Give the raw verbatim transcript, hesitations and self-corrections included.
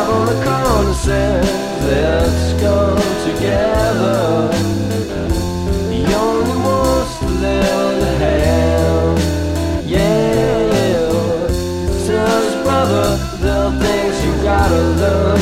on the corner says, let's go together. He only wants to lend a hand. Yeah, tells his brother, there are things you gotta learn.